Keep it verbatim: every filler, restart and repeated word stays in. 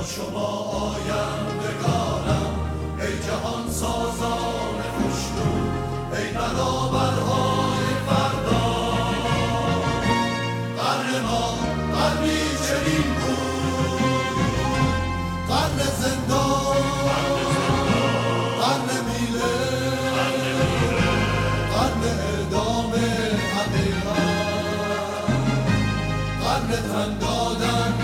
شما آیندگانم، ای جهان سازان خوشرو، ای برابرهای فردا. قرن ما قرنی چنین بود، قرن زندان، قرن میله، قرن اعدام حقیقت، قرن تن دادن